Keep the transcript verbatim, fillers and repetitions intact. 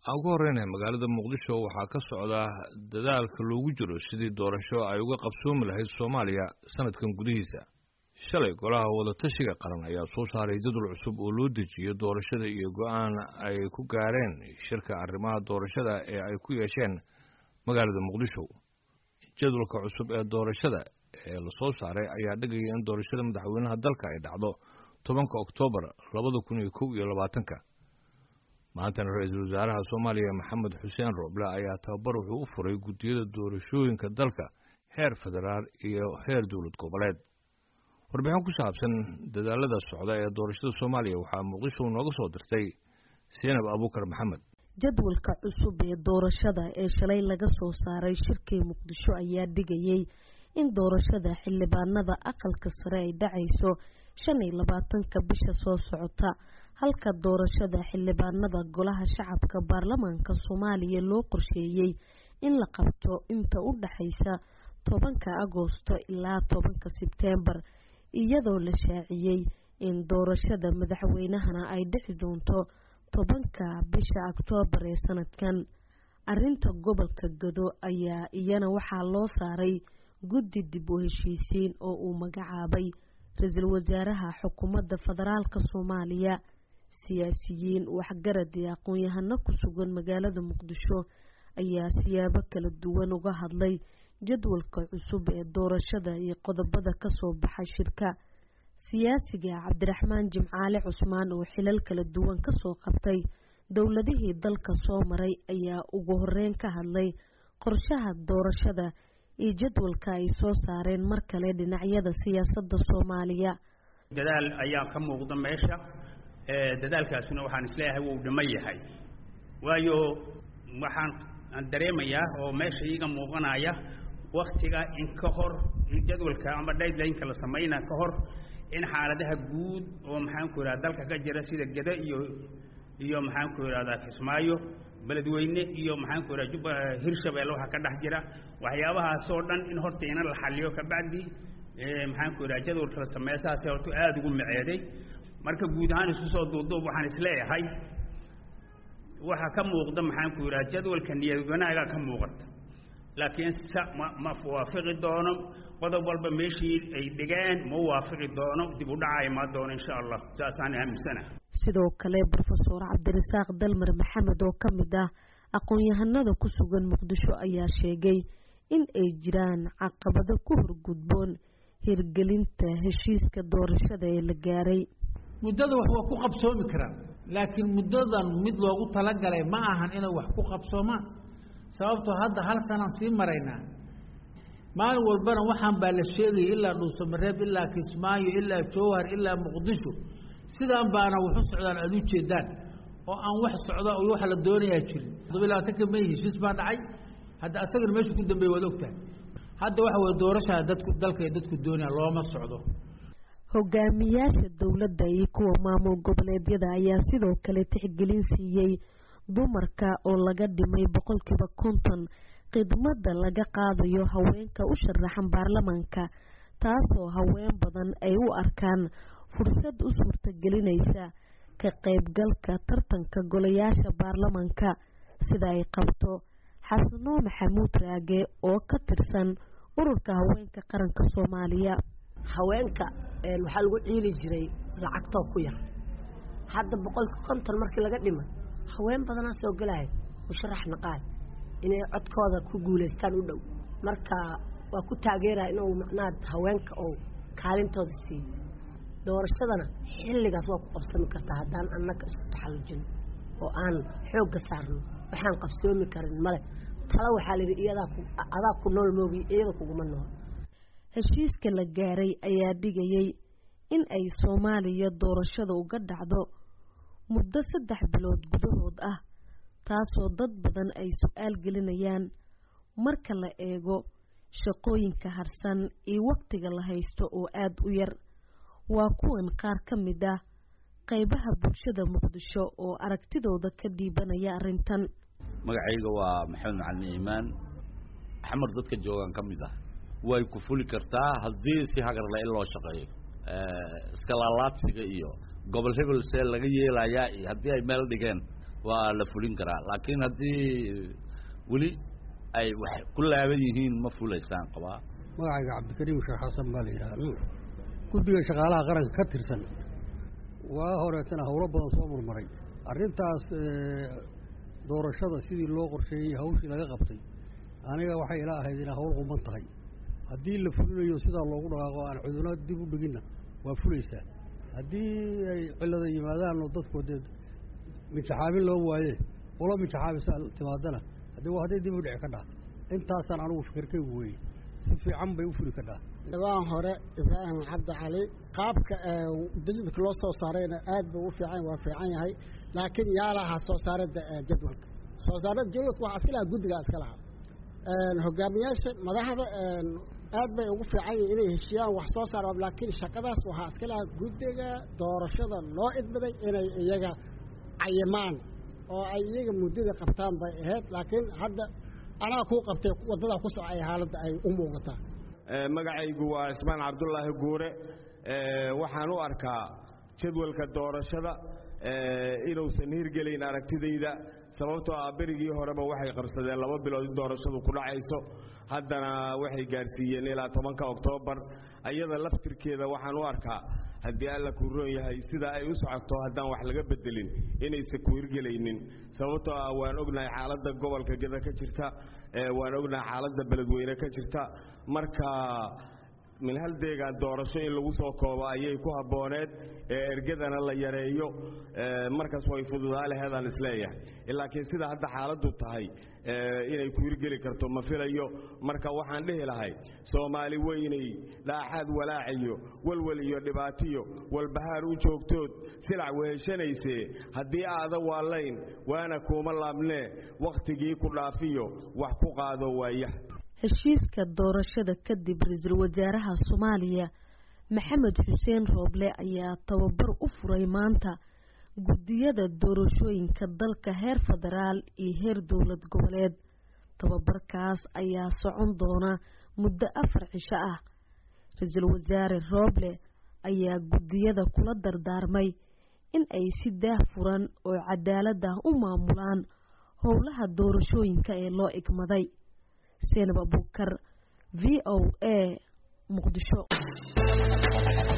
ugu horreynaya magaalada muqdisho waxaa ka socda dadaalka loogu jiro sidii doorasho ay uga qabsoomi lahayd Soomaaliya sanadkan gudihiisa. Shalay golaha wadatashiga qaran ayaa soo saaray jadwal cusub oo loo dejiyo doorashada iyo go'aan ay ku gaareen shirka arrimaha doorashada ee ay ku yeesheen magaalada muqdisho. Jadwalka cusub ee doorashada ee la soo saaray ayaa dhigaya in doorashada madaxweynaha dalka ay dhacdo tobanka Oktoobar labada kun iyo kow iyo labaatanka. maanta ra'iisul wasaaraha Soomaaliya Maxamed Xuseen Roble ayaa tababar wuxuu u furay gudiyada doorashooyinka dalka heer federaal iyo heer dawlad goboleed. warbixin ku saabsan dadaalada socda ee doorashada Soomaaliya waxaa Muqdisho nooga soo dirtay Seenab Abuukar Maxamed. jadwalka cusub ee doorashada ee shalay laga soo saaray shirkii Muqdisho ayaa dhigayay in doorashada xildhibaanada aqalka sare ay dhacayso shan iyo labaatanka bisha soo socota, halka doorashada xildhibaanada golaha shacabka baarlamaanka Soomaaliya loo qorsheeyay in la qabto inta u dhaxaysa tobanka Agoosto ilaa tobanka Sebteembar, iyadoo la shaaciyay in doorashada madaxweynahana ay dhici doonto tobanka bisha Oktoobar ee sanadkan. Arrinta gobolka Gado ayaa iyana waxaa loo saaray guddi dib u heshiisiin oo uu magacaabay ra'iisul wasaaraha xukuumadda federaalka Soomaaliya. siyaasiyiin waxgarad iyo aqoon-yahano ku sugan magaalada Muqdisho ayaa siyaabo kala duwan uga hadlay jadwalka cusub ee doorashada iyo qodobada ka soo baxay shirka. siyaasiga Cabdiraxmaan Jimcaale Cusmaan oo xilal kala duwan ka soo qabtay dowladihii dalka soo maray ayaa ugu horeyn ka hadlay qorshaha doorashada iyo jadwalka ay soo saareen mar kale dhinacyada siyaasadda Soomaaliya. dadaal ayaa ka muuqda meesha ee dadaalkaasuna waxaan isleeyahay wuu dhimay yahay, waayo waxaan dareemayaa oo meesha iiga muuqanaya waqtiga in ka hor jadwalka ama deadline-ka la sameeyna ka hor in xaaladaha guud oo maxaan ku yiraahdaa dalka ka jira sida Gado iyo iyo maxaan ku yiraahdaa Kismaayo, Beledweyne iyo maxaan ku yiraahdaa Hirshabeelle waxa ka dhex jira waxyaabahaas oo dhan in horta in la xalliyo ka bacdi ee maxaan ku yiraahdaa jadwalka la sameeyasaas horta aad ugu maceeday. marka guud ahaan isku soo duuduub waxaan isleeyahay waxa ka muuqda maxaan ku yiraahdaa jadwalka niyad wanaaga ka muuqata, laakiin ma waafaqi doono qodob walba meeshii ay dhigaan ma waafaqi doono, dib u dhacay ma doono insha Allah. saasaan aaminsanahay. sidoo kale Professor Cabdirasaaq Dalmar Maxamed oo ka mid ah aqoon-yahanada ku sugan Muqdisho ayaa sheegay in ay jiraan caqabado ku horgudboon hirgelinta heshiiska doorashada ee la gaaray. muddada wax waa ku qabsoomi karaan, laakiin muddadan mid loogu talagalay ma ahan inay wax ku qabsoomaan, sababtoo hadda hal sanaan sii maraynaa. maalin walbana waxaan baa la sheegay ilaa Dhuusamareeb ilaa Kismaayo ilaa Jowhar ilaa Muqdisho, sidaan baana wax u socdaan aad u jeedaan oo aan wax socda oo wax la doonayaa jirin. todoba iyo labaatanka May heshiis baa dhacay, hadda asagana meesha ku dambeeyay wada ogtahay. hadda waxa way doorashada dadku dalka iyo dadku doonaya looma socdo. hogaamiyaasha dawladda iyo kuwa maamul goboleedyada ayaa sidoo kale tixgelin siiyay dumarka oo laga dhimay boqolkiiba konton khidmadda laga qaadayo haweenka u sharaxan baarlamaanka, taasoo haween badan ay u arkaan fursad u suurtagelinaysa ka qaybgalka tartanka golayaasha baarlamaanka, sida ay qabto Xasano Maxamuud Raage oo ka tirsan ururka haweenka qaranka Soomaaliya. haweenka waxaa lagu ciili jiray lacagtoo ku yar, hadda boqolkiiba konton markii laga dhimay haween badanaa soo galaya musharax naqaay inay codkooda ku guuleystaan u dhow. marka waa ku taageeraa inuu macnaad haweenka oo kaalintooda siiyo. doorashadana xilligaas waa ku qabsami kartaa haddaan annaga isku taxallujin oo aan xoogga saarno, waxaan qabsoomi karin male. tala waxaa la yidhi iyadaa adaa ku nool moogi iyada kuguma nool. heshiiska la gaaray ayaa dhigayay in ay Soomaaliya doorashada uga dhacdo muddo saddex bilood gudahood ah, taasoo dad badan ay su'aal gelinayaan marka la eego shaqooyinka harsan iyo waqtiga la haysto oo aad u yar. waa kuwan qaar ka mid ah qaybaha bulshada Muqdisho oo aragtidooda ka dhiibanaya arrintan. magacayga waa Maxamed Macalin Iimaan. xamar dadka joogan ka mid ah way ku fuli kartaa haddii si hagar la loo shaqeeyo ee iska laalaadsiga iyo gobol hebel see laga yeelayaa haddii ay meel dhigeen waa la fulin karaa laakiin haddii weli ay wax ku laaban yihiin ma fulaysaan qabaa magacayga cabdikariim sheekh xasan baa la yidhaahdaa guddiga shaqaalaha qaranka ka tirsan waa horeetana howlo badan soo murmaray arrintaas doorashada sidii loo qorsheeyey hawshii laga qabtay aniga waxay ila ahayd inay hawl quman tahay haddii la fulinayo sidaa loogu dhaqaaqo aan cudurna dib u dhiginna waa fulaysaa haddii ay cillada yimaadaanoo dadku dee mintaxaabin loo waaye olo mintaxaabisa timaadana haddii waa hadday dib u dhici ka dhaa intaasaan anigu fikirkaygu weeye si fiican bay u fuli ka dhaa dhawaan hore ibraahim cabdi cali qaabka jadwalka loo soo saarayna aad buu u fiican waa fiican yahay laakiin yaa lahaa soo saarada jadwalka soo saarada jadwalka waxaa iska lahaa guddigaa iska lahaa hogaamiyaasha madaxda aad bay ugu fiican yihiin inay heshiyaan wax soo saar laakiin shaqadaas waxaa iska lahaa guddiga doorashada loo idmaday inay iyaga cayimaan oo ay iyaga muddada qabtaan bay ahayd laakiin hadda anaa kuu qabtay waddadaa ku socay xaaladda ay u muuqataa magacaygu waa ismaan cabdullaahi guure waxaan u arkaa jadwalka doorashada inuusan hirgelayn aragtidayda sababtoo ah berigii horeba waxay qabsadeen laba bilood in doorashadu ku dhacayso haddana waxay gaarsiiyeen ilaa tobanka oktoobar ayada laftirkeeda waxaan u arkaa haddii alla kuu roon yahay sida ay u socoto haddaan wax laga bedelin inaysan ku hirgelaynin sababtoo ah waan ognahay xaaladda gobolka geda ka jirta waan ognahay xaaladda beledweyne ka jirta marka min hal deegaan doorasho in lagu soo koobo ayay ku habbooneed ergadana la yareeyo markaas way fududaa laheedaan isleeyahay laakiin sida hadda xaaladdu tahay inay ku hirgeli karto ma filayo marka waxaan dhihi lahay soomaali weynay dhaaxaad walaaciyo walwal iyo dhibaatiyo walbahaar u joogtood silac weheshanaysee haddii aada waalayn waana kuuma laabnee wakhtigii ku dhaafiyo wax ku qaado waaya heshiiska doorashada kadib ra-iisul wasaaraha Soomaaliya Maxamed Xuseen Rooble ayaa tababar u furay maanta guddiyada doorashooyinka dalka heer federaal iyo heer dowlad goboleed tababarkaas ayaa socon doona muddo afar cisho ah ra-iisul wasaare Rooble ayaa guddiyada kula dardaarmay in ay si daahfuran oo cadaalad ah u maamulaan howlaha doorashooyinka ee loo igmaday سينب أبو بكر في أو إيه مقدشو